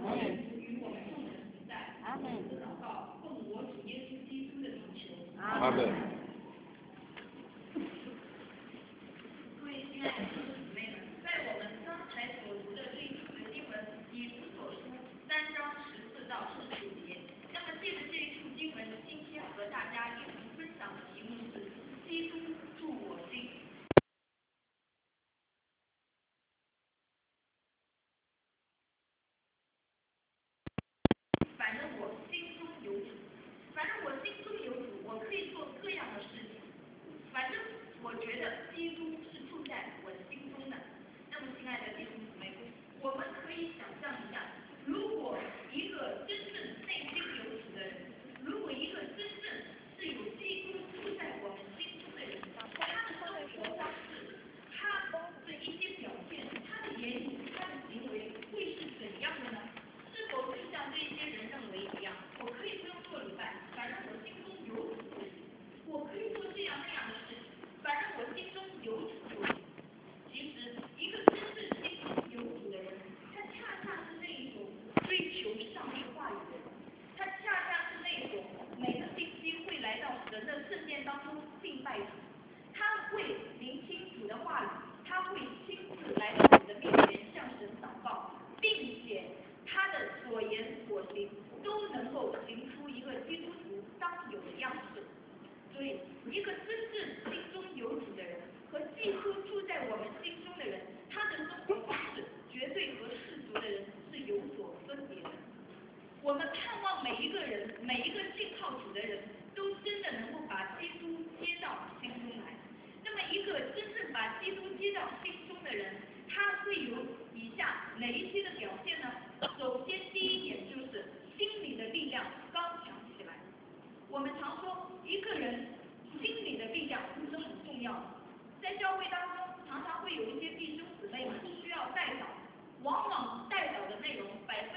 与我们众人同在。阿门。祷告，奉我主耶稣基督的名求。 阿门。 各位亲爱的弟兄姊妹们，在我们刚才所读的这一处的经文，以弗所书3章14到15节。那么借着这一处经文，今天和大家一同分享的题目是基督住我心。反正我心中有主，我可以做各样的事情。反正我觉得基督是住在我心中的。那么，亲爱的弟兄姊妹，我们可以想象一下，如果一个真正内心有主的人，如果一个真正是有基督住在我们心中的人，他的生活方式，他的一些表现，他的言语，他的行为会是怎样的呢？是否就像这些人认为一样，我可以不用做礼拜，反正我心中有主就行；我可以做这样那样的事情，反正我心中有主就行。其实，一个真正心中有主的人，他恰恰是那一种追求上帝话语的人，他恰恰是那一种每个星期会来到神的圣殿当中敬拜主，他会聆听主的话语，他会亲自来到主的面前向神祷告，并且他的所言所行都能够行出一个基督徒当有的样式。所以，一个真正心中有主的人和基督住在我们心中的人，他的生活方式绝对和世俗的人是有所分别的。我们盼望每一个人，每一个信靠主的人都真的能够把基督接到心中来。那么，一个真正把基督接到心中的人，他会有以下哪一些的表现呢？首先，第一点就是心里的力量刚强起来。我们常说，一个人心里的力量是很重要的。在教会当中，常常会有一些弟兄姊妹们需要代祷，往往代祷的内容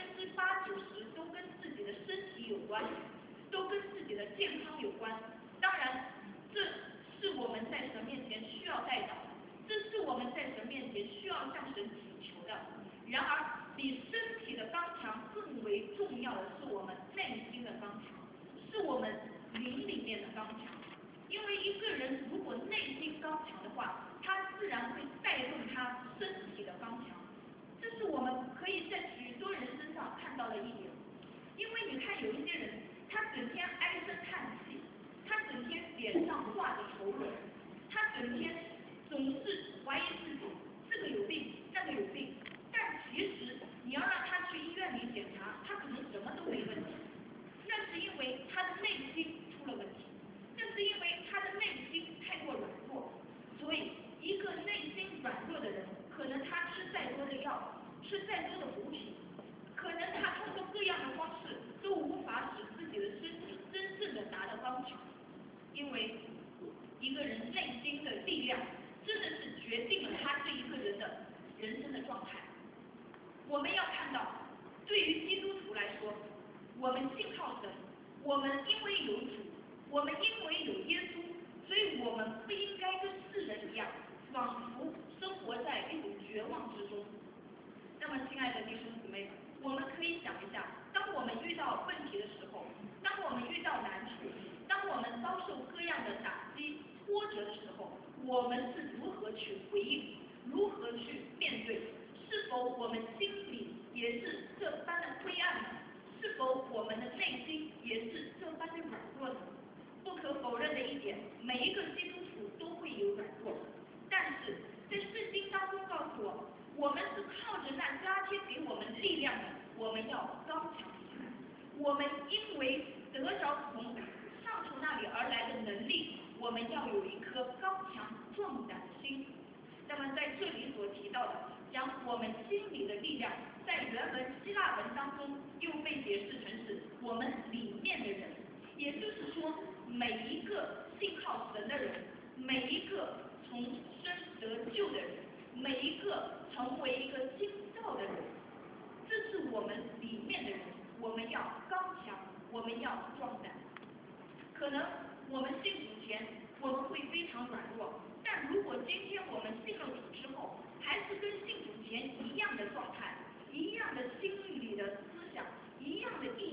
80%、90%都跟自己的身体有关，都跟自己的健康有关。当然，这是我们在神面前需要代祷的，这是我们在神面前需要向神祈求的。然而，比身体的刚强更为重要的是我们内心的刚强，是我们灵里面的刚强。因为一个人如果内心刚强的话，他自然会带动他身体的刚强。这是我们可以在许多人身上看到的一点。因为你看有一些人，他整天唉声叹气，他整天脸上挂着愁容，他整天总是怀疑自己这个有病那个有病，但其实你要让他去医院里检查，他可能什么都没问题。那是因为他的内心出了问题，那是因为他的内心太过软弱。所以，一个内心软弱的人，可能他吃再多的药，吃再多的补品，可能他通过各样的方式都无法使自己的身体真正的达到刚强。因为一个人内心的力量，真的是决定了他这一个人的人生的状态。我们要看到，对于基督徒来说，我们信靠神，我们因为有主，我们因为有耶稣，所以我们不应该跟世人一样，仿佛生活在一种绝望之中。那么，亲爱的弟兄姊妹，我们可以想一下，当我们遇到问题的时候，当我们遇到难处，当我们遭受各样的打击、挫折的时候，我们是如何去回应，如何去面对？是否我们心里也是这般的灰暗呢？是否我们的内心也是这般的软弱呢？不可否认的一点，每一个基督徒都会有软弱，但是在圣经当中告诉我们是靠着那加添给我们力量的，我们要刚强起来。我们因为得着从上主那里而来的能力，我们要有一颗刚强壮胆的心。那么在这里所提到的，将我们心里的力量，在原文希腊文当中又被解释成是我们里面的人，也就是说，每一个信靠神的人，每一个重生得救的人，每一个成为一个新造的人，这是我们里面的人，我们要刚强，我们要壮胆。可能我们信主前，我们会非常软弱，但如果今天我们信了主之后，还是跟信主前一样的状态，一样的心里的思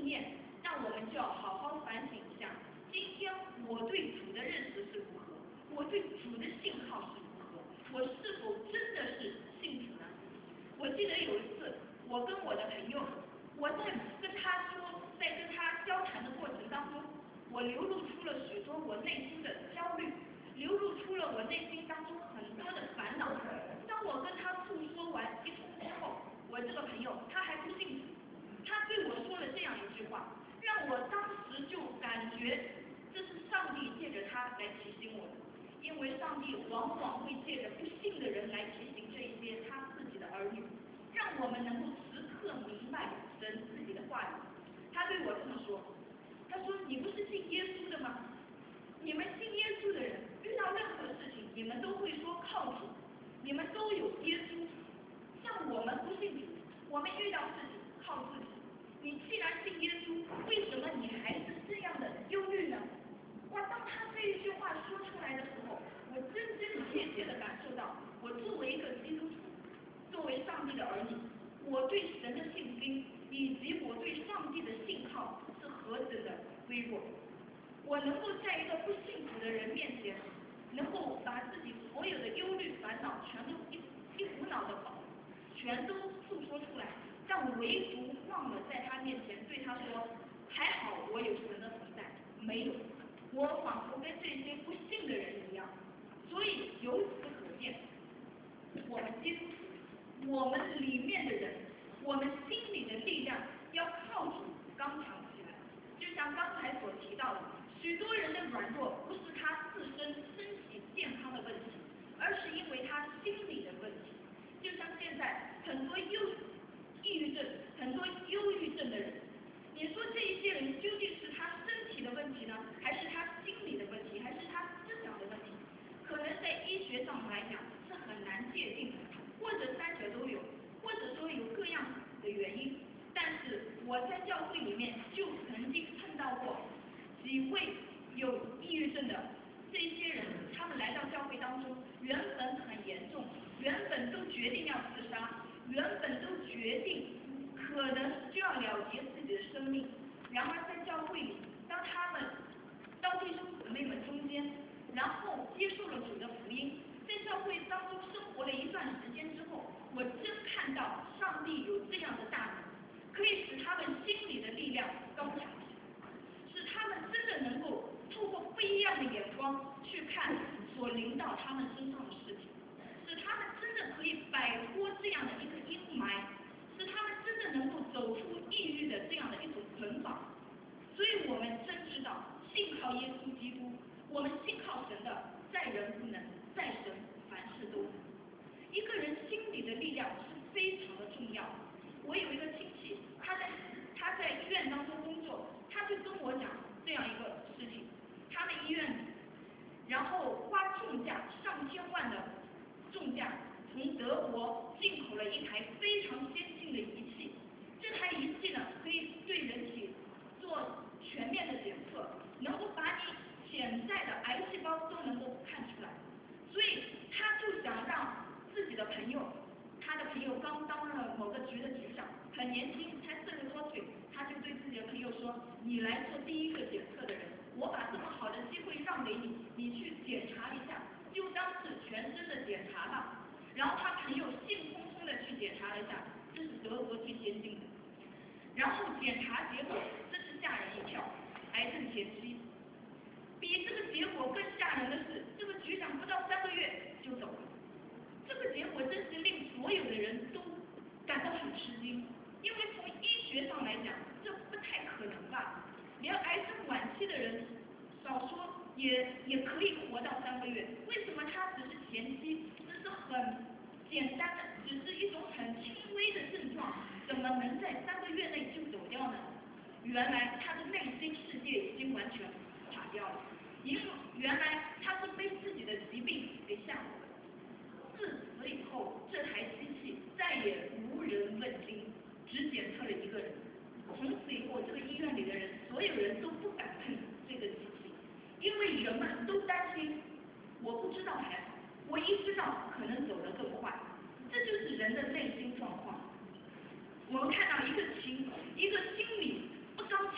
念，那我们就要好好反省一下，今天我对主的认识是如何，我对主的信号是如何，我是否真的是信主呢？我记得有一次，我跟我的朋友，我在跟他交谈的过程当中，我流露出了许多我内心的焦虑，流露出了我内心当中很多的烦恼。当我跟他诉说完一通之后，我这个朋友他还不信主，他对我说了这样一句话，让我当时就感觉这是上帝借着他来提醒我的，因为上帝往往会借着不信的人来提醒这一些他自己的儿女，让我们能够时刻明白神自己的话语。他对我这么说，他说：“你不是信耶稣的吗？你们信耶稣的人遇到任何事情，你们都会说靠主，你们都有耶稣。像我们不信主，我们遇到事情靠自己。你既然信耶稣，为什么你还是这样的忧虑呢？”哇！当他这一句话说出来的时候，我真真切切的感受到，我作为一个基督徒，作为上帝的儿女，我对神的信心以及我对上帝的信号是何等的微弱。我能够在一个不信主的人面前，能够把自己所有的忧虑烦恼全都一股脑的全都诉说出来，但唯独忘了在他面前对他说：“还好我有神的同在。”没有，我仿佛跟这些不信的人一样。所以由此可见，我们基督徒，我们里面的人，我们心里的力量要靠主刚强起来。就像刚才所提到的，许多人的软弱不是他自身身体健康的问题，而是因为他心理的问题。就像现在很多抑郁症、很多忧郁症的人，你说这一些人究竟是他身体的问题呢，还是他心理的问题，还是他思想的问题？可能在医学上来讲是很难界定的，或者三者都有，或者说有各样的原因。但是我在教会里面就曾经碰到过几位有抑郁症的这些人，他们来到教会当中，原本很严重，原本都决定要自杀，原本都决定可能就要了结自己的生命。然而在教会里，当他们到弟兄姊妹们中间，然后接受了主的福音，在教会当中生活了一段时间之后，我真看到上帝有这样的大能，可以使他们心里的力量刚强起来，使他们真的能够透过不一样的眼光去看所临到他们身上的事情，使他们真的可以摆脱这样的一个阴霾，使他们真的能够走出抑郁的这样的一种捆绑。所以我们真知道，信靠耶稣基督，我们信靠神的，在人不能，在神凡事都能。一个人心里的力量是非常的重要。我有一个亲戚，他在医院当中工作，他就跟我讲这样一个事情，他们医院然后花重价上千万的重价从德国进口了一台非常先进的仪器，这台仪器呢可以对人体做全面的检测，能够把你潜在的癌细胞都能够看出来。所以他就想让自己的朋友，他的朋友刚当了某个局的局长，很年轻，才40多岁，他就对自己的朋友说：“你来做第一个检测的人，我把这么好的机会让给你，你去检查一下，就当是全身的检查吧。”然后他朋友兴冲冲的去检查了一下，这是德国最先进的。然后检查结果真是吓人一跳，癌症前期。比这个结果更吓人的是，这个局长不到3个月就走了。这个结果真是令所有的人都感到很吃惊，因为从医学上来讲，这不太可能吧？连癌症晚期的人，少说也可以活到3个月，为什么他只是前期，只是很简单的，只是一种很轻微的症状，怎么能在3个月内就走掉呢？原来他的内心世界已经完全垮掉了，因为原来他是被自己的疾病给吓死的。自此以后，这台机器再也无人问津，只检测了一个人。从此以后，这个医院里的人，所有人都不敢碰这个机器，因为人们都担心，我不知道还好，我一知道可能走得更快。这就是人的内心状况。我们看到一个心理不刚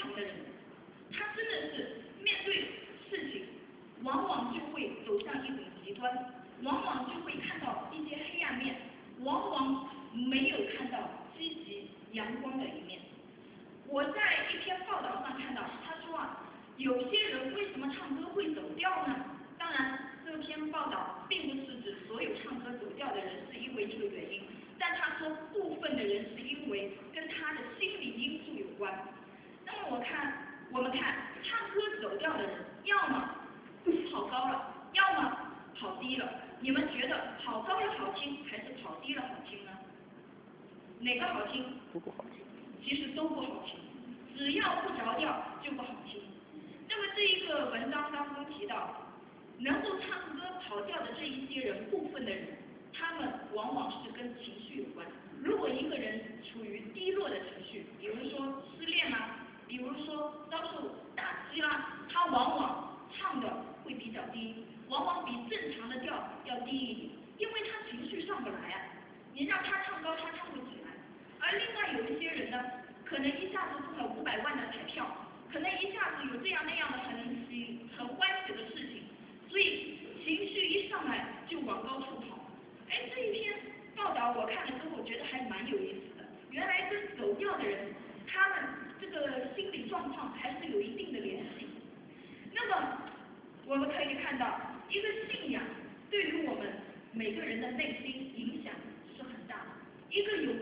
常的人，他真的是面对事情，往往就会走向一种极端，往往就会看到一些黑暗面，往往没有看到积极阳光的一面。我在一篇报道上看到，他说有些人为什么唱歌会走调呢？当然，这篇报道并不是指所有唱歌走调的人是因为这个原因，但他说部分的人是因为跟他的心理因素有关。那么我们看唱歌走调的人，要么跑高了，要么跑低了。你们觉得跑高了好听还是跑低了好听呢？哪个好听？ 都不好听。 其实都不好听，只要不着调就不好听。那么这一个文章当中提到，能够唱歌跑调的这一些人，部分的人，他们往往是跟情绪有关。如果一个人处于低落的情绪，比如说失恋啦，比如说遭受打击啦，他往往唱的会比较低，往往比正常的调要低一点，因为他情绪上不来啊。你让他唱高，他唱不起来。而另外有一些人呢，可能一下子中了500万的彩票，可能一下子有这样那样的很欢喜的事情，所以情绪一上来就往高处跑。哎，这一篇报道我看了之后，觉得还蛮有意思的。原来跟走调的人，他们这个心理状况还是有一定的联系。那么我们可以看到，一个信仰对于我们每个人的内心影响是很大的。一个有